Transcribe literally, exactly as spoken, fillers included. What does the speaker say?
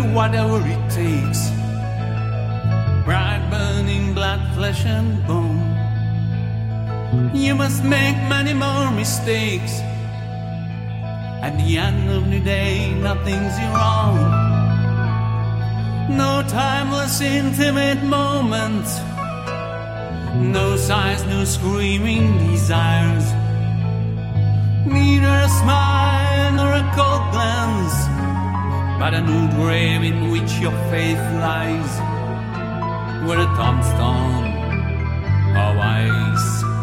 whatever it takes. Bright burning blood, flesh and bone. You must make many more mistakes. At the end of the day, nothing's your own. No timeless intimate moments. No sighs, no screaming desires. Neither a smile nor a cold glance, but a new grave in which your faith lies, where a tombstone of ice.